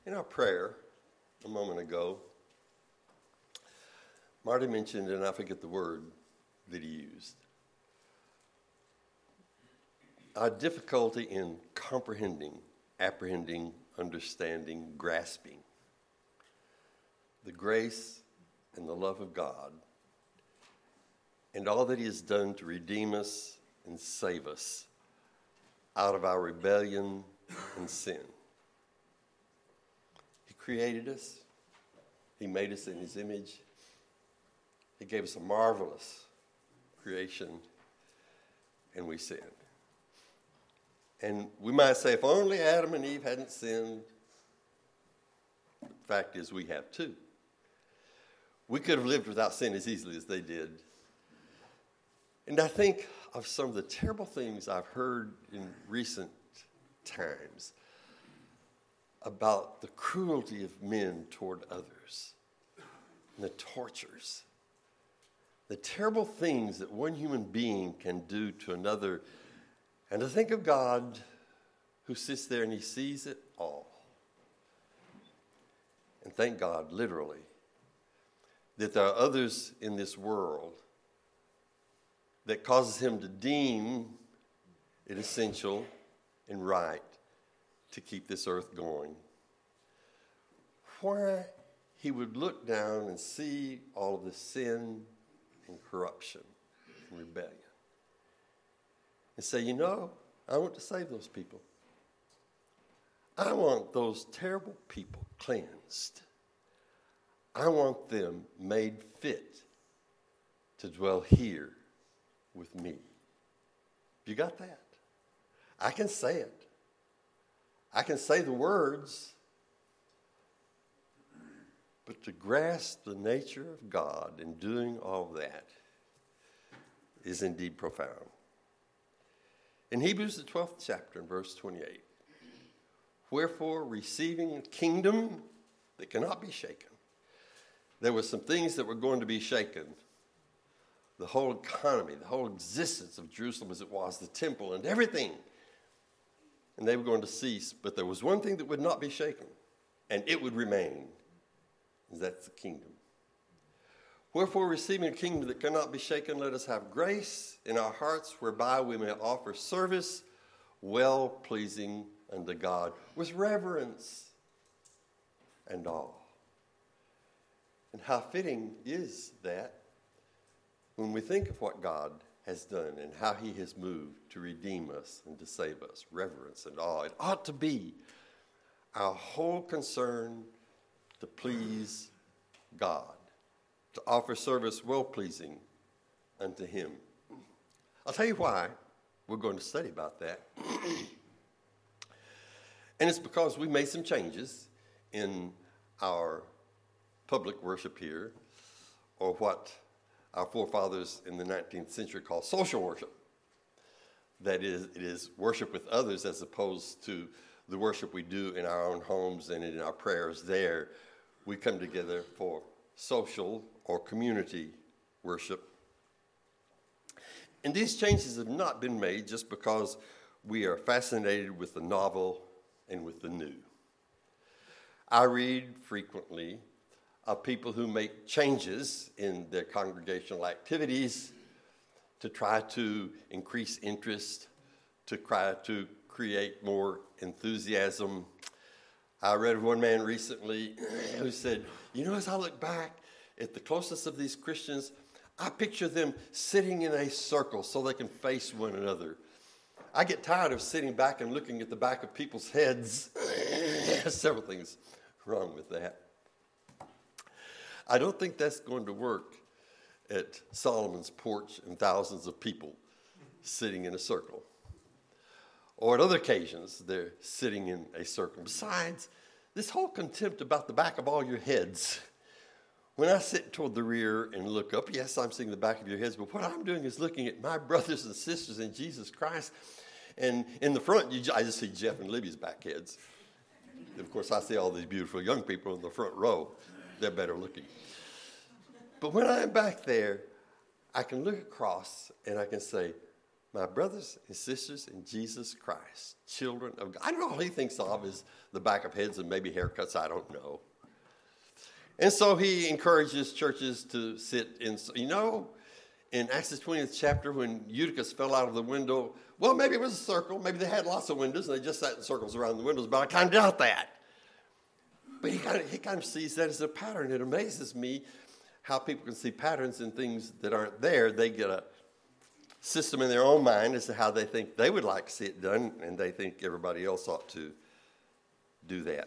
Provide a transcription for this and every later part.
In our prayer a moment ago, Marty mentioned, and I forget the word that he used, our difficulty in comprehending, apprehending, understanding, grasping the grace and the love of God and all that he has done to redeem us and save us out of our rebellion and sin. He created us. He made us in his image. He gave us a marvelous creation, and we sinned. And we might say, if only Adam and Eve hadn't sinned. The fact is, we have too. We could have lived without sin as easily as they did. And I think of some of the terrible things I've heard in recent times about the cruelty of men toward others, and the tortures, the terrible things that one human being can do to another. And to think of God who sits there and he sees it all. And thank God, literally, that there are others in this world that causes him to deem it essential and right to keep this earth going. Why he would look down and see all of the sin and corruption and rebellion and say, I want to save those people. I want those terrible people cleansed. I want them made fit to dwell here with me. You got that? I can say it. I can say the words. But to grasp the nature of God in doing all that is indeed profound. In Hebrews, the 12th chapter, in verse 28, wherefore, receiving a kingdom that cannot be shaken. There were some things that were going to be shaken. The whole economy, the whole existence of Jerusalem as it was, the temple and everything. And they were going to cease. But there was one thing that would not be shaken, and it would remain. And that's the kingdom. Wherefore, receiving a kingdom that cannot be shaken, let us have grace in our hearts whereby we may offer service well-pleasing unto God with reverence and awe. And how fitting is that when we think of what God has done and how he has moved to redeem us and to save us, reverence and awe. It ought to be our whole concern to please God, to offer service well-pleasing unto him. I'll tell you why we're going to study about that. And it's because we made some changes in our public worship here, or what our forefathers in the 19th century called social worship. That is, it is worship with others as opposed to the worship we do in our own homes and in our prayers there. We come together for social or community worship. And these changes have not been made just because we are fascinated with the novel and with the new. I read frequently of people who make changes in their congregational activities to try to increase interest, to try to create more enthusiasm. I read of one man recently who said, as I look back at the closest of these Christians, I picture them sitting in a circle so they can face one another. I get tired of sitting back and looking at the back of people's heads. There's several things wrong with that. I don't think that's going to work at Solomon's porch and thousands of people sitting in a circle. Or at other occasions, they're sitting in a circle. Besides, this whole contempt about the back of all your heads. When I sit toward the rear and look up, yes, I'm seeing the back of your heads, but what I'm doing is looking at my brothers and sisters in Jesus Christ. And in the front, I just see Jeff and Libby's back heads. Of course, I see all these beautiful young people in the front row. They're better looking. But when I'm back there, I can look across and I can say, My brothers and sisters in Jesus Christ, children of God. I don't know, all he thinks of is the back of heads and maybe haircuts, I don't know. And so he encourages churches to sit in, in Acts the 20th chapter when Eutychus fell out of the window, well, maybe it was a circle, maybe they had lots of windows and they just sat in circles around the windows, but I kind of doubt that. But he kind of sees that as a pattern. It amazes me how people can see patterns in things that aren't there. They get a system in their own mind as to how they think they would like to see it done, and they think everybody else ought to do that.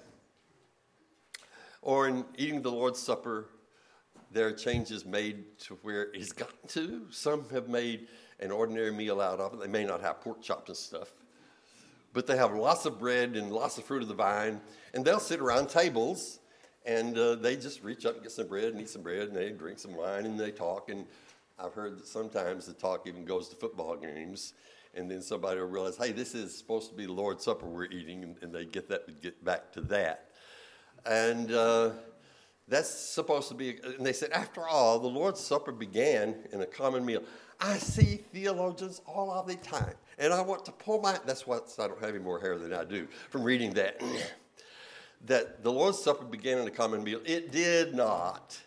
Or in eating the Lord's Supper, there are changes made to where it's gotten to. Some have made an ordinary meal out of it. They may not have pork chops and stuff, but they have lots of bread and lots of fruit of the vine, and they'll sit around tables, and they just reach up and get some bread and eat some bread, and they drink some wine, and they talk. And I've heard that sometimes the talk even goes to football games, and then somebody will realize, hey, this is supposed to be the Lord's Supper we're eating, and they get back to that. And that's supposed to be, and they said, after all, the Lord's Supper began in a common meal. I see theologians all of the time, and I want to pull that's why I don't have any more hair than I do from reading that, that the Lord's Supper began in a common meal. It did not.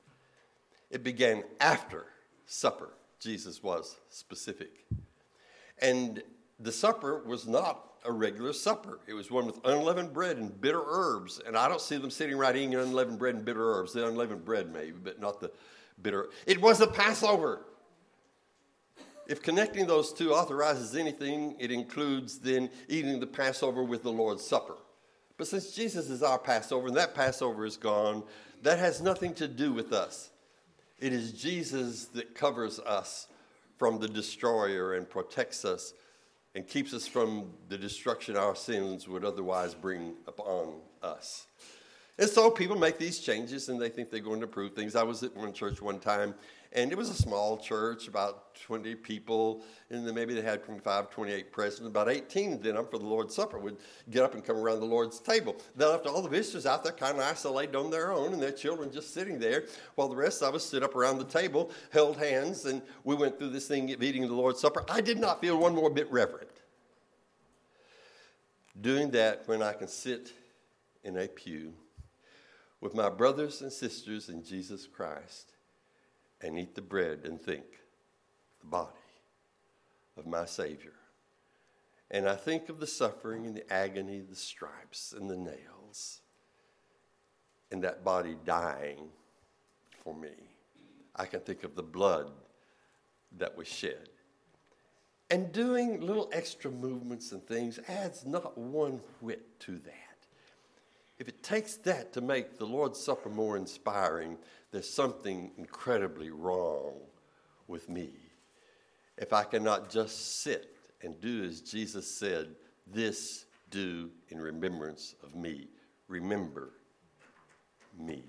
It began after supper. Jesus was specific. And the supper was not a regular supper. It was one with unleavened bread and bitter herbs. And I don't see them sitting right eating unleavened bread and bitter herbs. The unleavened bread maybe, but not the bitter. It was the Passover. If connecting those two authorizes anything, it includes then eating the Passover with the Lord's Supper. But since Jesus is our Passover and that Passover is gone, that has nothing to do with us. It is Jesus that covers us from the destroyer and protects us and keeps us from the destruction our sins would otherwise bring upon us. And so people make these changes and they think they're going to improve things. I was at one church one time, and it was a small church, about 20 people, and then maybe they had 25, 28 present. About 18 of them for the Lord's Supper would get up and come around the Lord's table. They left all the visitors out there kind of isolated on their own, and their children just sitting there, while the rest of us stood up around the table, held hands, and we went through this thing of eating the Lord's Supper. I did not feel one more bit reverent doing that when I can sit in a pew with my brothers and sisters in Jesus Christ and eat the bread and think the body of my Savior. And I think of the suffering and the agony, the stripes and the nails, and that body dying for me. I can think of the blood that was shed. And doing little extra movements and things adds not one whit to that. If it takes that to make the Lord's Supper more inspiring, there's something incredibly wrong with me. If I cannot just sit and do as Jesus said, this do in remembrance of me. Remember me.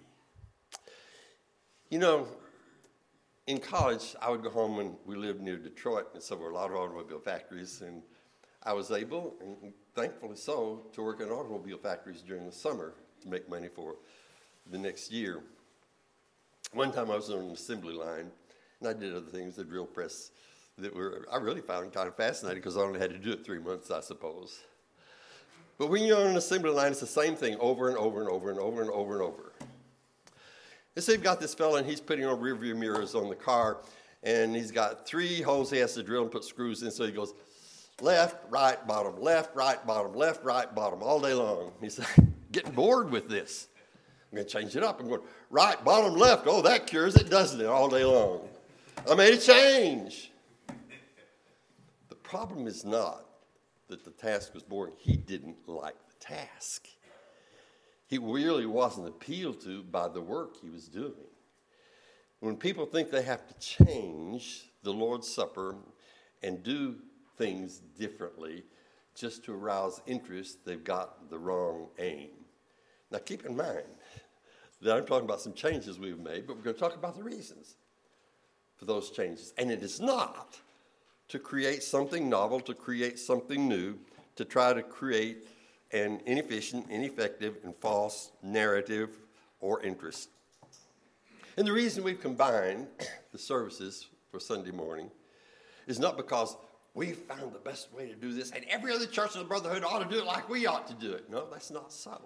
You know, in college, I would go home, and we lived near Detroit, and so there were a lot of automobile factories, and I was able, and thankfully so, to work in automobile factories during the summer to make money for the next year. One time I was on an assembly line, and I did other things, the drill press, I really found kind of fascinating because I only had to do it 3 months, I suppose. But when you're on an assembly line, it's the same thing over and over and over and over and over and over. And so you've got this fella, and he's putting on rear view mirrors on the car, and he's got 3 holes he has to drill and put screws in, so he goes left, right, bottom, left, right, bottom, left, right, bottom, all day long. He's getting bored with this. I'm going to change it up. I'm going right, bottom, left. Oh, that cures it, doesn't it, all day long. I made a change. The problem is not that the task was boring. He didn't like the task. He really wasn't appealed to by the work he was doing. When people think they have to change the Lord's Supper and do things differently just to arouse interest, they've got the wrong aim. Now keep in mind that I'm talking about some changes we've made, but we're going to talk about the reasons for those changes. And it is not to create something novel, to create something new, to try to create an inefficient, ineffective, and false narrative or interest. And the reason we've combined the services for Sunday morning is not because, we found the best way to do this, and every other church in the brotherhood ought to do it like we ought to do it. No, that's not so.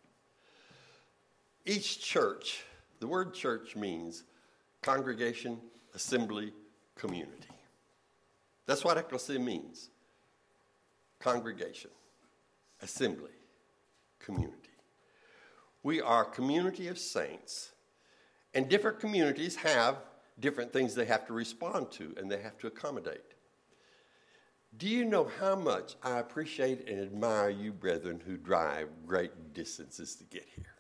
Each church, the word church means congregation, assembly, community. That's what ecclesia means. Congregation, assembly, community. We are a community of saints, and different communities have different things they have to respond to and they have to accommodate. Do you know how much I appreciate and admire you, brethren, who drive great distances to get here?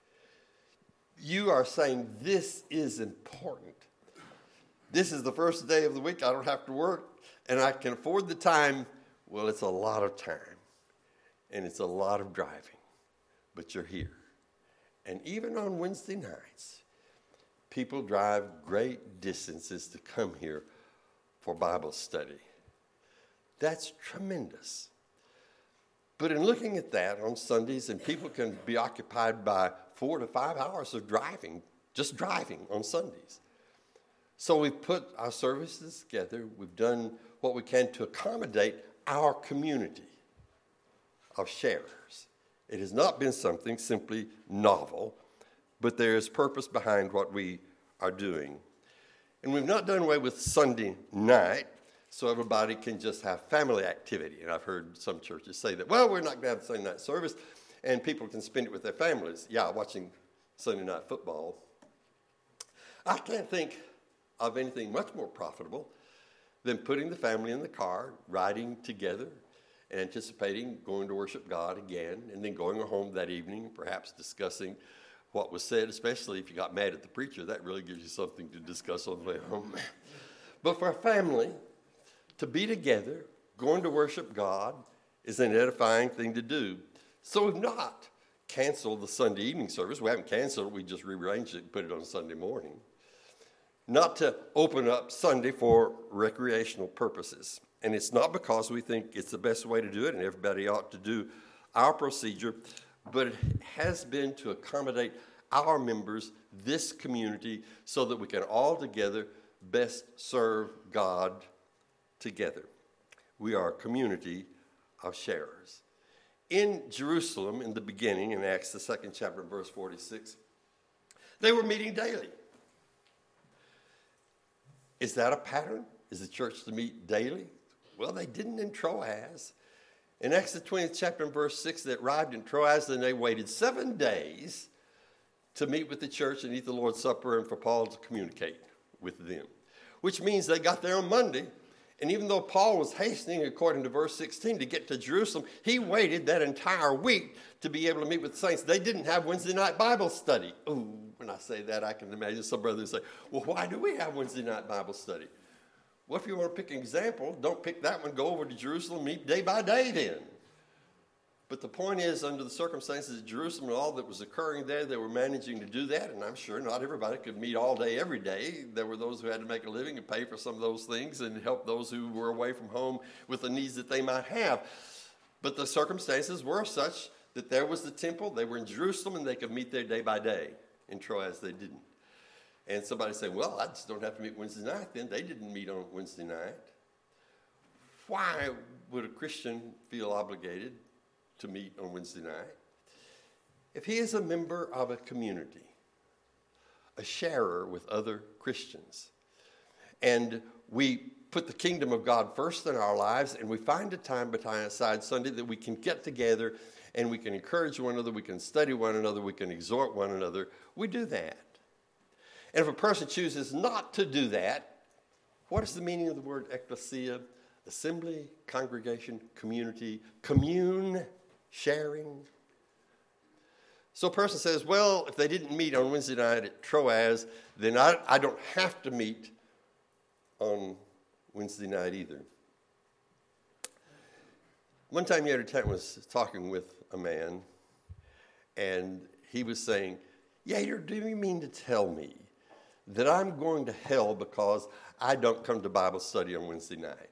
You are saying this is important. This is the first day of the week. I don't have to work, and I can afford the time. Well, it's a lot of time, and it's a lot of driving, but you're here. And even on Wednesday nights, people drive great distances to come here for Bible study. That's tremendous. But in looking at that on Sundays, and people can be occupied by 4 to 5 hours of driving, just driving on Sundays. So we've put our services together. We've done what we can to accommodate our community of sharers. It has not been something simply novel, but there is purpose behind what we are doing. And we've not done away with Sunday night, so everybody can just have family activity. And I've heard some churches say that, well, we're not going to have the Sunday night service, and people can spend it with their families. Yeah, watching Sunday night football. I can't think of anything much more profitable than putting the family in the car, riding together, and anticipating going to worship God again, and then going home that evening, perhaps discussing what was said, especially if you got mad at the preacher. That really gives you something to discuss on the way home. But for a family to be together, going to worship God, is an edifying thing to do. So we've not canceled the Sunday evening service. We haven't canceled it. We just rearranged it and put it on Sunday morning. Not to open up Sunday for recreational purposes. And it's not because we think it's the best way to do it and everybody ought to do our procedure, but it has been to accommodate our members, this community, so that we can all together best serve God together. We are a community of sharers. In Jerusalem, in the beginning, in Acts, the 2nd chapter, verse 46, they were meeting daily. Is that a pattern? Is the church to meet daily? Well, they didn't in Troas. In Acts the 20th chapter and verse 6, they arrived in Troas, and they waited 7 days to meet with the church and eat the Lord's Supper and for Paul to communicate with them. Which means they got there on Monday, and even though Paul was hastening, according to verse 16, to get to Jerusalem, he waited that entire week to be able to meet with the saints. They didn't have Wednesday night Bible study. Ooh, when I say that, I can imagine some brothers say, well, why do we have Wednesday night Bible study? Well, if you want to pick an example, don't pick that one. Go over to Jerusalem, meet day by day then. But the point is, under the circumstances at Jerusalem and all that was occurring there, they were managing to do that. And I'm sure not everybody could meet all day, every day. There were those who had to make a living and pay for some of those things and help those who were away from home with the needs that they might have. But the circumstances were such that there was the temple. They were in Jerusalem, and they could meet there day by day. In Troas, they didn't. And somebody said, well, I just don't have to meet Wednesday night then. They didn't meet on Wednesday night. Why would a Christian feel obligated to meet on Wednesday night? If he is a member of a community, a sharer with other Christians, and we put the kingdom of God first in our lives, and we find a time aside Sunday that we can get together and we can encourage one another, we can study one another, we can exhort one another, we do that. And if a person chooses not to do that, what is the meaning of the word ecclesia? Assembly, congregation, community, commune, sharing. So a person says, well, if they didn't meet on Wednesday night at Troas, then I don't have to meet on Wednesday night either. One time Yater Tent was talking with a man, and he was saying, Yater, do you mean to tell me that I'm going to hell because I don't come to Bible study on Wednesday night?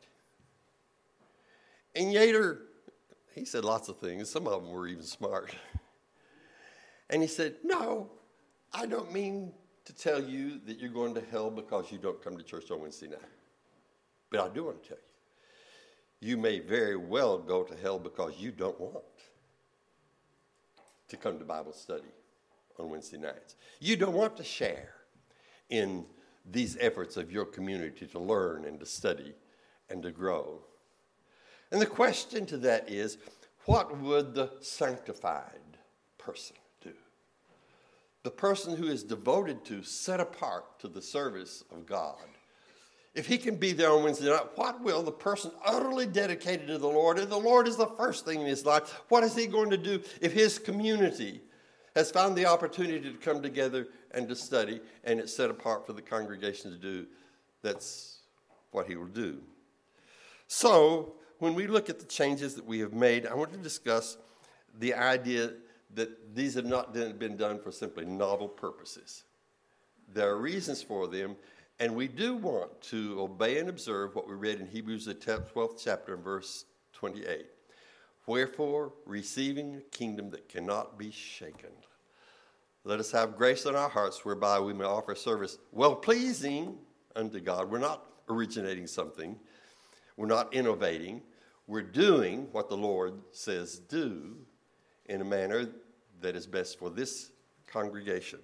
And Yater, he said lots of things. Some of them were even smart. And he said, no, I don't mean to tell you that you're going to hell because you don't come to church on Wednesday night. But I do want to tell you, you may very well go to hell because you don't want to come to Bible study on Wednesday nights. You don't want to share in these efforts of your community to learn and to study and to grow. And the question to that is, what would the sanctified person do? The person who is devoted to, set apart to the service of God. If he can be there on Wednesday night, what will the person utterly dedicated to the Lord, and the Lord is the first thing in his life, what is he going to do if his community has found the opportunity to come together and to study, and it's set apart for the congregation to do? That's what he will do. So, when we look at the changes that we have made, I want to discuss the idea that these have not been done for simply novel purposes. There are reasons for them, and we do want to obey and observe what we read in Hebrews, the 12th chapter, and verse 28. Wherefore, receiving a kingdom that cannot be shaken, let us have grace in our hearts whereby we may offer service well-pleasing unto God. We're not originating something. We're not innovating. We're doing what the Lord says do in a manner that is best for this congregation.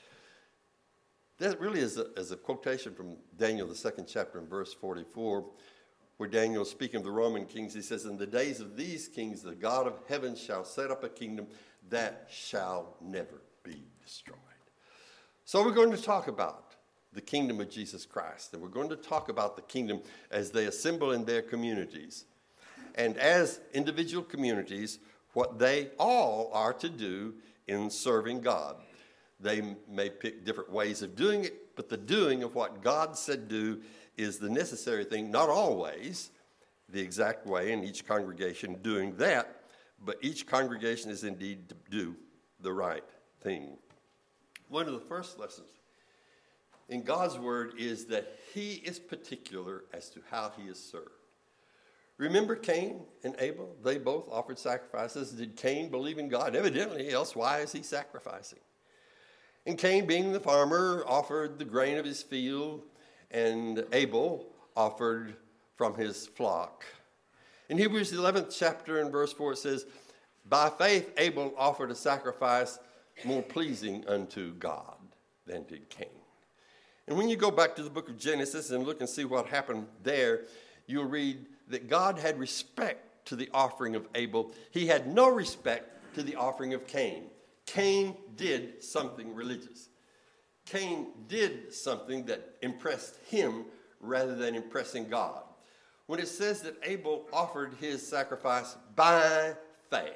That really is a quotation from Daniel, the 2nd chapter, and verse 44, where Daniel is speaking of the Roman kings. He says, in the days of these kings, the God of heaven shall set up a kingdom that shall never be destroyed. So we're going to talk about the kingdom of Jesus Christ, and we're going to talk about the kingdom as they assemble in their communities. And as individual communities, what they all are to do in serving God. They may pick different ways of doing it, but the doing of what God said do is the necessary thing, not always the exact way in each congregation doing that, but each congregation is indeed to do the right thing. One of the first lessons in God's word is that he is particular as to how he is served. Remember Cain and Abel? They both offered sacrifices. Did Cain believe in God? Evidently, else why is he sacrificing? And Cain, being the farmer, offered the grain of his field, and Abel offered from his flock. In Hebrews 11th chapter and verse 4 it says, by faith Abel offered a sacrifice more pleasing unto God than did Cain. And when you go back to the book of Genesis and look and see what happened there, you'll read that God had respect to the offering of Abel. He had no respect to the offering of Cain. Cain did something religious. Cain did something that impressed him rather than impressing God. When it says that Abel offered his sacrifice by faith,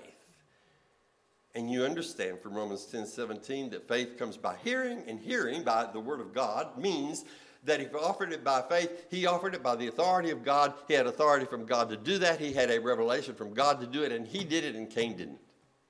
and you understand from Romans 10:17 that faith comes by hearing, and hearing by the word of God means that if he offered it by faith, he offered it by the authority of God. He had authority from God to do that. He had a revelation from God to do it, and he did it, and Cain didn't.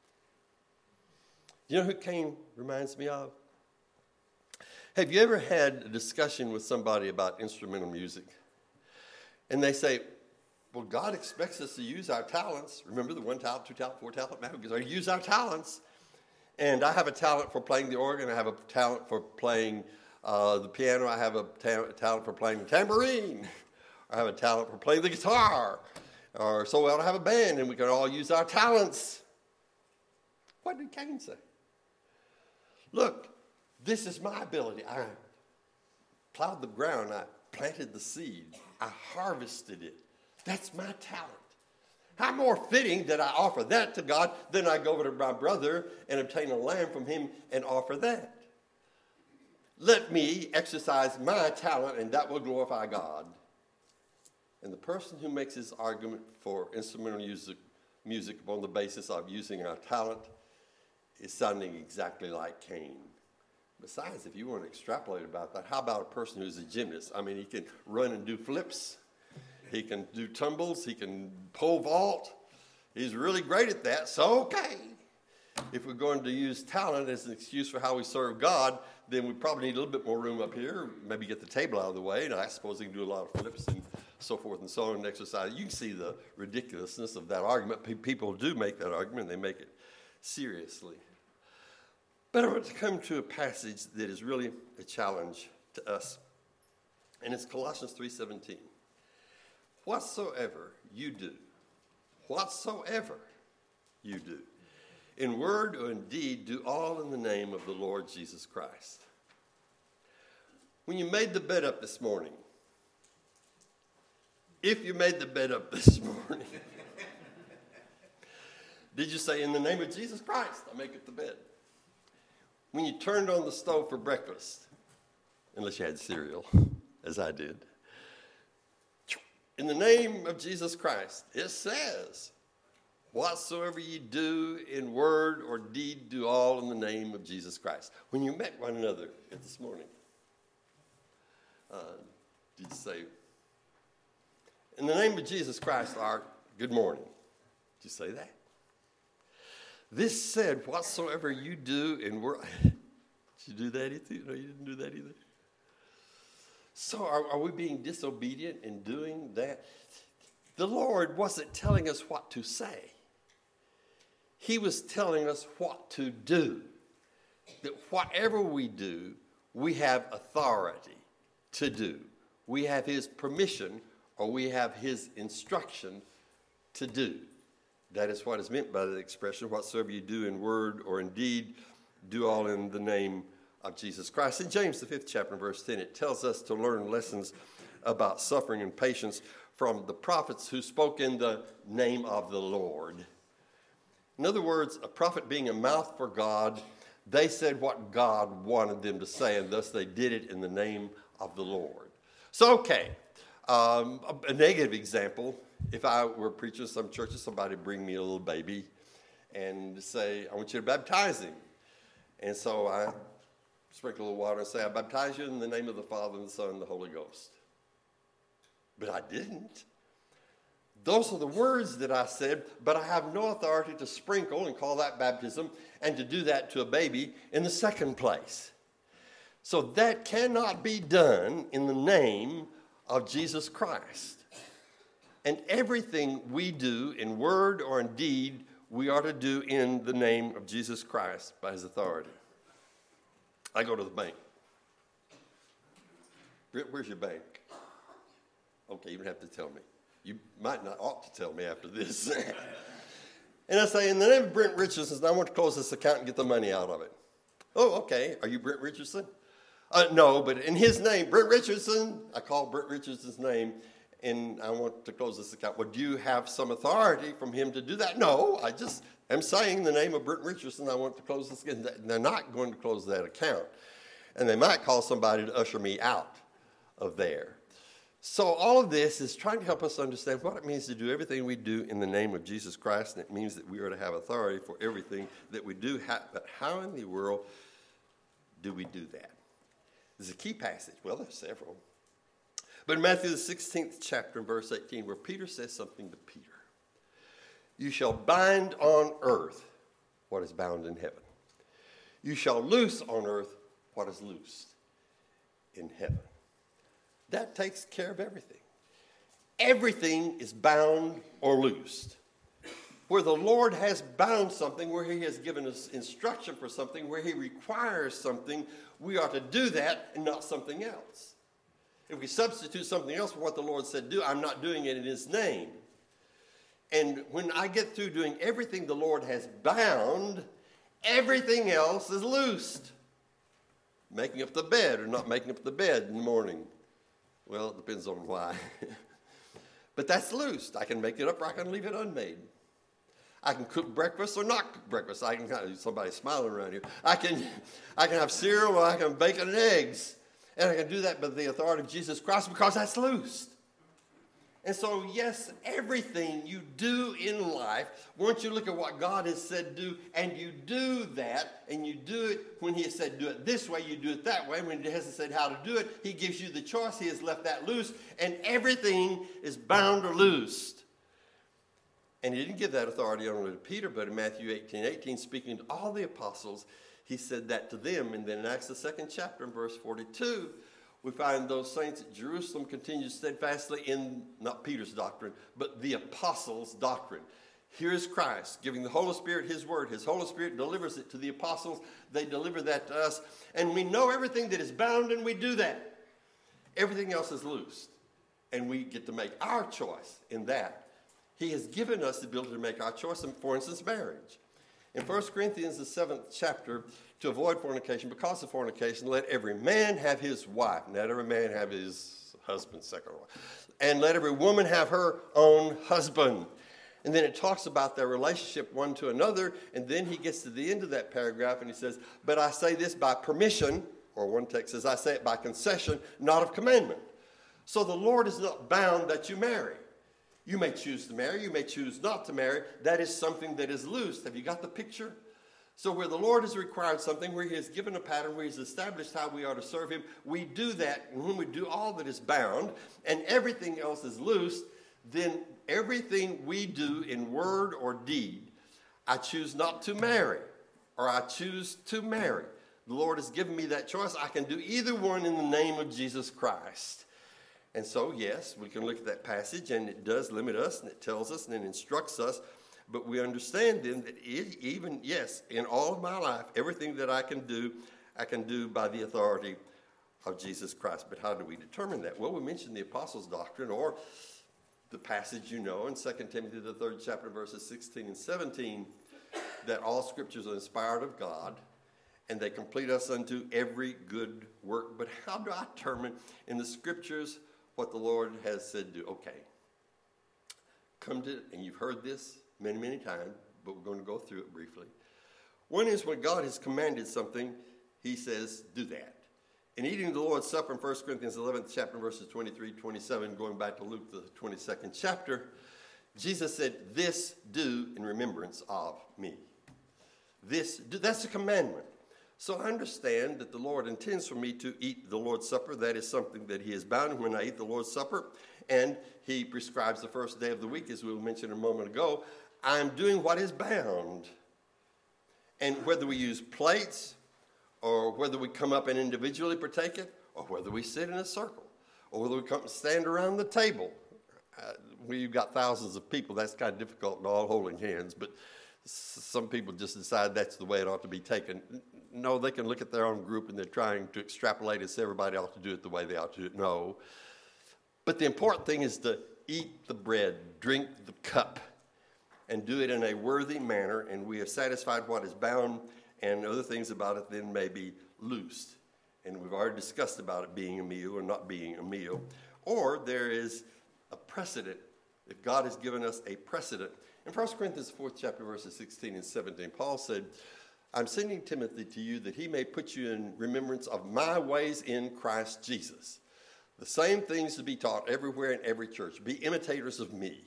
You know who Cain reminds me of? Have you ever had a discussion with somebody about instrumental music? And they say, well, God expects us to use our talents. Remember the 1 talent, 2 talent, 4 talent matter? Because I use our talents. And I have a talent for playing the organ. I have a talent for playing the piano. I have a talent for playing the tambourine. I have a talent for playing the guitar. Or so we ought to have a band, and we can all use our talents. What did Cain say? Look, this is my ability. I plowed the ground. I planted the seed. I harvested it. That's my talent. How more fitting that I offer that to God than I go over to my brother and obtain a lamb from him and offer that. Let me exercise my talent, and that will glorify God. And the person who makes his argument for instrumental music upon the basis of using our talent is sounding exactly like Cain. Besides, if you want to extrapolate about that, how about a person who's a gymnast? I mean, he can run and do flips. He can do tumbles. He can pole vault. He's really great at that, so okay. If we're going to use talent as an excuse for how we serve God, then we probably need a little bit more room up here, maybe get the table out of the way, and I suppose he can do a lot of flips and so forth and so on and exercise. You can see the ridiculousness of that argument. People do make that argument, and they make it seriously. But I want to come to a passage that is really a challenge to us, and it's Colossians 3:17. whatsoever you do, whatsoever you do, in word or in deed, do all in the name of the Lord Jesus Christ. When you made the bed up this morning, if you made the bed up this morning, did you say, in the name of Jesus Christ, I make it the bed? When you turned on the stove for breakfast, unless you had cereal, as I did, in the name of Jesus Christ, it says, whatsoever you do in word or deed, do all in the name of Jesus Christ. When you met one another this morning, did you say, in the name of Jesus Christ, Art, good morning? Did you say that? This said, whatsoever you do in word. Did you do that either? No, you didn't do that either. So are we being disobedient in doing that? The Lord wasn't telling us what to say. He was telling us what to do. That whatever we do, we have authority to do. We have his permission or we have his instruction to do. That is what is meant by the expression, whatsoever you do in word or in deed, do all in the name of Jesus Christ. In James, the 5th chapter, verse 10, it tells us to learn lessons about suffering and patience from the prophets who spoke in the name of the Lord. In other words, a prophet being a mouth for God, they said what God wanted them to say, and thus they did it in the name of the Lord. So, okay, a negative example. If I were a preacher in some churches, somebody bring me a little baby and say, I want you to baptize him. And so I sprinkle a little water and say, I baptize you in the name of the Father and the Son and the Holy Ghost. But I didn't. Those are the words that I said, but I have no authority to sprinkle and call that baptism and to do that to a baby in the second place. So that cannot be done in the name of Jesus Christ. And everything we do in word or in deed, we are to do in the name of Jesus Christ by his authority. I go to the bank. Where's your bank? Okay, you don't have to tell me. You might not ought to tell me after this. And I say, in the name of Brent Richardson, I want to close this account and get the money out of it. Oh, okay. Are you Brent Richardson? No, but in his name, Brent Richardson, I call Brent Richardson's name, and I want to close this account. Well, do you have some authority from him to do that? No, I just am saying the name of Brent Richardson, I want to close this account. They're not going to close that account. And they might call somebody to usher me out of there. So all of this is trying to help us understand what it means to do everything we do in the name of Jesus Christ, and it means that we are to have authority for everything that we do. But how in the world do we do that? There's a key passage. Well, there's several. But in Matthew the 16th chapter, verse 18, where Peter says something to Peter, you shall bind on earth what is bound in heaven. You shall loose on earth what is loosed in heaven. That takes care of everything. Everything is bound or loosed. Where the Lord has bound something, where he has given us instruction for something, where he requires something, we are to do that and not something else. If we substitute something else for what the Lord said do, I'm not doing it in his name. And when I get through doing everything the Lord has bound, everything else is loosed. Making up the bed or not making up the bed in the morning. Well, it depends on why. But that's loosed. I can make it up or I can leave it unmade. I can cook breakfast or not cook breakfast. I can somebody's smiling around here. I can have cereal or I can bacon and eggs. And I can do that by the authority of Jesus Christ because that's loosed. And so, yes, everything you do in life, once you look at what God has said do, and you do that, and you do it when he has said do it this way, you do it that way. When he hasn't said how to do it, he gives you the choice. He has left that loose, and everything is bound or loosed. And he didn't give that authority only to Peter, but in Matthew 18:18, speaking to all the apostles, he said that to them. And then in Acts the 2nd chapter, in verse 42, we find those saints at Jerusalem continue steadfastly in, not Peter's doctrine, but the apostles' doctrine. Here is Christ giving the Holy Spirit his word. His Holy Spirit delivers it to the apostles. They deliver that to us. And we know everything that is bound, and we do that. Everything else is loosed. and we get to make our choice in that. He has given us the ability to make our choice, in, for instance, marriage. In 1 Corinthians, the 7th chapter, to avoid fornication, because of fornication, let every man have his wife, and let every man have his husband, second wife, and let every woman have her own husband. And then it talks about their relationship one to another, and then he gets to the end of that paragraph, and he says, but I say this by permission, or one text says, I say it by concession, not of commandment. So the Lord is not bound that you marry. You may choose to marry. You may choose not to marry. That is something that is loose. Have you got the picture? So where the Lord has required something, where he has given a pattern, where he's established how we are to serve him, we do that. And when we do all that is bound and everything else is loose, then everything we do in word or deed, I choose not to marry or I choose to marry. The Lord has given me that choice. I can do either one in the name of Jesus Christ. And so, yes, we can look at that passage, and it does limit us, and it tells us, and it instructs us. But we understand then that even, yes, in all of my life, everything that I can do by the authority of Jesus Christ. But how do we determine that? Well, we mentioned the Apostles' Doctrine, or the passage you know in 2 Timothy, the 3rd chapter, verses 16 and 17, that all scriptures are inspired of God, and they complete us unto every good work. But how do I determine in the scriptures what the Lord has said do? Okay, come to, and you've heard this many, many times, but we're going to go through it briefly. One is when God has commanded something, he says, do that. In eating the Lord's Supper in 1 Corinthians 11th chapter, verses 23, 27, going back to Luke, the 22nd chapter, Jesus said, this do in remembrance of me. This do, that's a commandment. So I understand that the Lord intends for me to eat the Lord's Supper. That is something that he has bound when I eat the Lord's Supper. And he prescribes the first day of the week, as we mentioned a moment ago. I'm doing what is bound. And whether we use plates, or whether we come up and individually partake it, or whether we sit in a circle, or whether we come and stand around the table. We've got thousands of people. That's kind of difficult, and all holding hands. But some people just decide that's the way it ought to be taken. No, they can look at their own group and they're trying to extrapolate and say everybody ought to do it the way they ought to do it. No. But the important thing is to eat the bread, drink the cup, and do it in a worthy manner. And we have satisfied what is bound, and other things about it then may be loosed. And we've already discussed about it being a meal or not being a meal. Or there is a precedent. If God has given us a precedent. In 1 Corinthians 4th chapter, verses 16 and 17, Paul said, I'm sending Timothy to you that he may put you in remembrance of my ways in Christ Jesus. The same things to be taught everywhere in every church. Be imitators of me.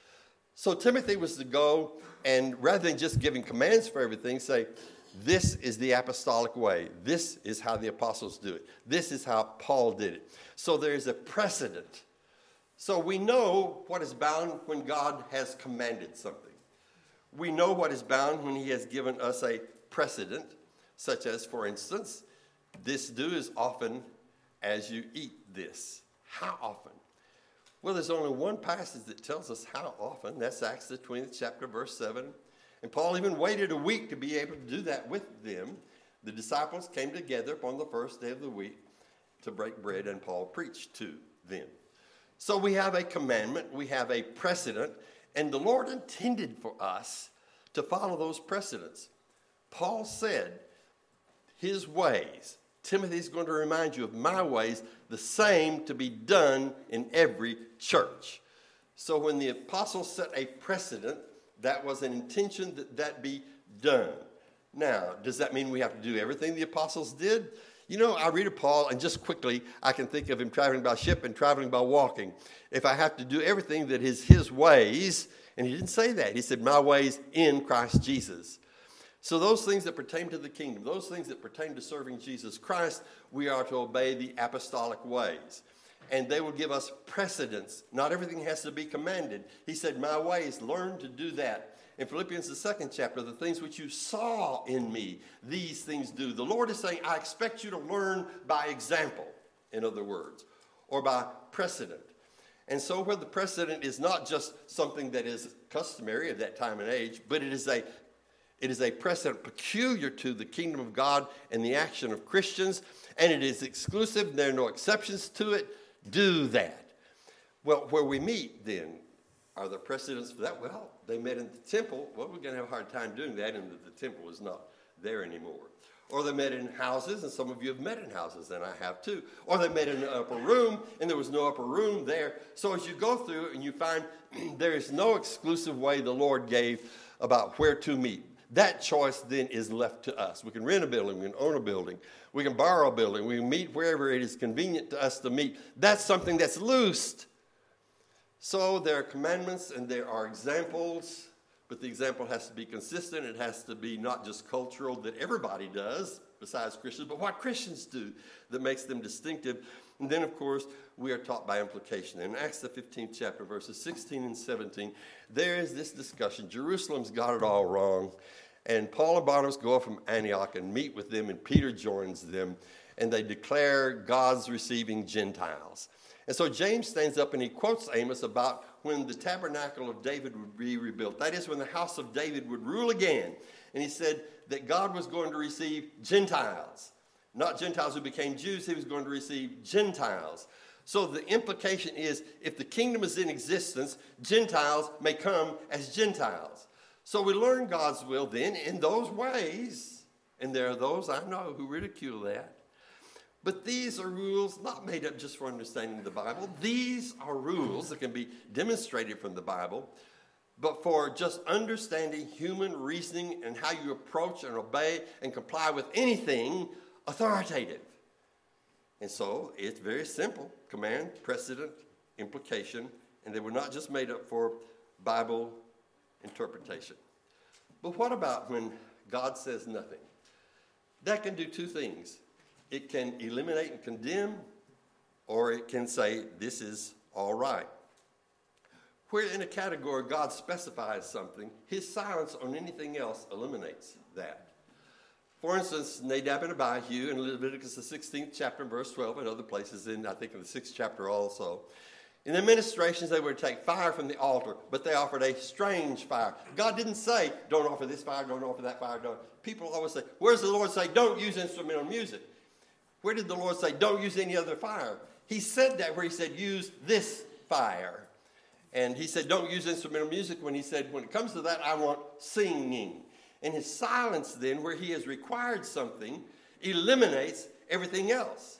So Timothy was to go and rather than just giving commands for everything, say, this is the apostolic way. This is how the apostles do it. This is how Paul did it. So there is a precedent. So we know what is bound when God has commanded something. We know what is bound when he has given us a precedent, such as, for instance, this do as often as you eat this. How often? Well, there's only one passage that tells us how often. That's Acts the 20th chapter, verse 7. And Paul even waited a week to be able to do that with them. The disciples came together upon the first day of the week to break bread, and Paul preached to them. So we have a commandment, we have a precedent, and the Lord intended for us to follow those precedents. Paul said, his ways, Timothy's going to remind you of my ways, the same to be done in every church. So when the apostles set a precedent, that was an intention that that be done. Now, does that mean we have to do everything the apostles did? You know, I read of Paul, and just quickly, I can think of him traveling by ship and traveling by walking. If I have to do everything that is his ways, and he didn't say that. He said, my ways in Christ Jesus. So those things that pertain to the kingdom, those things that pertain to serving Jesus Christ, we are to obey the apostolic ways. And they will give us precedence. Not everything has to be commanded. He said, my ways, learn to do that. In Philippians, the 2nd chapter, the things which you saw in me, these things do. The Lord is saying, I expect you to learn by example, in other words, or by precedent. And so where the precedent is not just something that is customary at that time and age, but it is a precedent peculiar to the kingdom of God and the action of Christians, and it is exclusive. There are no exceptions to it. Do that. Well, where we meet then, are there precedents for that? Well, they met in the temple. Well, we're going to have a hard time doing that, and the temple is not there anymore. Or they met in houses, and some of you have met in houses, and I have too. Or they met in an upper room, and there was no upper room there. So as you go through and you find there is no exclusive way the Lord gave about where to meet. That choice then is left to us. We can rent a building, we can own a building, we can borrow a building, we can meet wherever it is convenient to us to meet. That's something that's loosed. So there are commandments and there are examples, but the example has to be consistent. It has to be not just cultural that everybody does besides Christians, but what Christians do that makes them distinctive. And then, of course, we are taught by implication. In Acts the 15th chapter, verses 16 and 17, there is this discussion. Jerusalem's got it all wrong. And Paul and Barnabas go up from Antioch and meet with them, and Peter joins them, and they declare God's receiving Gentiles. And so James stands up and he quotes Amos about when the tabernacle of David would be rebuilt. That is, when the house of David would rule again. And he said that God was going to receive Gentiles. Not Gentiles who became Jews, he was going to receive Gentiles. So the implication is, if the kingdom is in existence, Gentiles may come as Gentiles. So we learn God's will then in those ways. And there are those I know who ridicule that. But these are rules not made up just for understanding the Bible. These are rules that can be demonstrated from the Bible, but for just understanding human reasoning and how you approach and obey and comply with anything authoritative. And so it's very simple: command, precedent, implication, and they were not just made up for Bible interpretation. But what about when God says nothing? That can do two things. It can eliminate and condemn, or it can say, this is all right. Where in a category God specifies something, his silence on anything else eliminates that. For instance, Nadab and Abihu in Leviticus the 16th chapter, verse 12, and other places in, I think, in the 6th chapter also. In the ministrations, they were to take fire from the altar, but they offered a strange fire. God didn't say, don't offer this fire, don't offer that fire. Don't. People always say, where does the Lord say, don't use instrumental music? Where did the Lord say, don't use any other fire? He said that where he said, use this fire. And he said, don't use instrumental music when he said, when it comes to that, I want singing. And his silence then, where he has required something, eliminates everything else.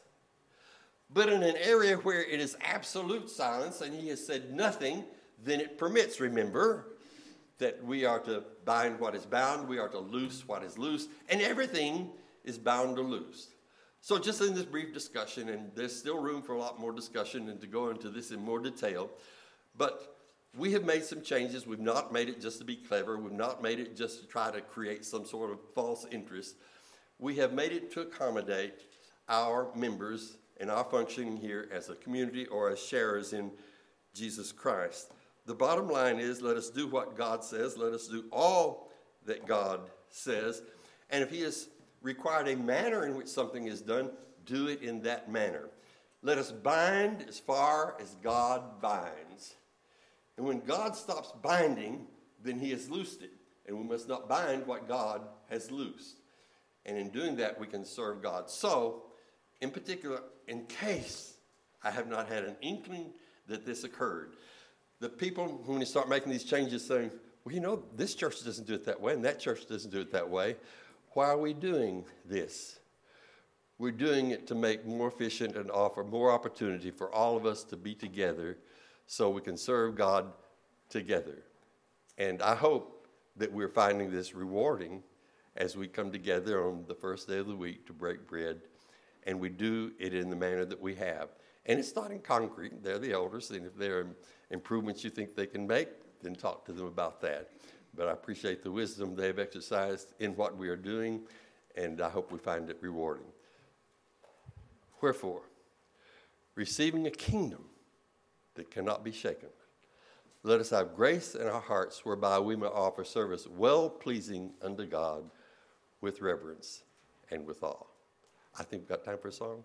But in an area where it is absolute silence and he has said nothing, then it permits, remember, that we are to bind what is bound, we are to loose what is loose, and everything is bound or loosed. So just in this brief discussion, and there's still room for a lot more discussion and to go into this in more detail, but we have made some changes. We've not made it just to be clever. We've not made it just to try to create some sort of false interest. We have made it to accommodate our members and our functioning here as a community or as sharers in Jesus Christ. The bottom line is, let us do what God says. Let us do all that God says. And if he has required a manner in which something is done, do it in that manner. Let us bind as far as God binds. And when God stops binding, then he has loosed it. And we must not bind what God has loosed. And in doing that, we can serve God. So, in particular, in case I have not had an inkling that this occurred, the people, when you start making these changes, saying, well, you know, this church doesn't do it that way, and that church doesn't do it that way. Why are we doing this? We're doing it to make more efficient and offer more opportunity for all of us to be together so we can serve God together. And I hope that we're finding this rewarding as we come together on the first day of the week to break bread, and we do it in the manner that we have. And it's not in concrete. They're the elders, and if there are improvements you think they can make, then talk to them about that. But I appreciate the wisdom they've exercised in what we are doing, and I hope we find it rewarding. Wherefore, receiving a kingdom that cannot be shaken, let us have grace in our hearts whereby we may offer service well-pleasing unto God with reverence and with awe. I think we've got time for a song.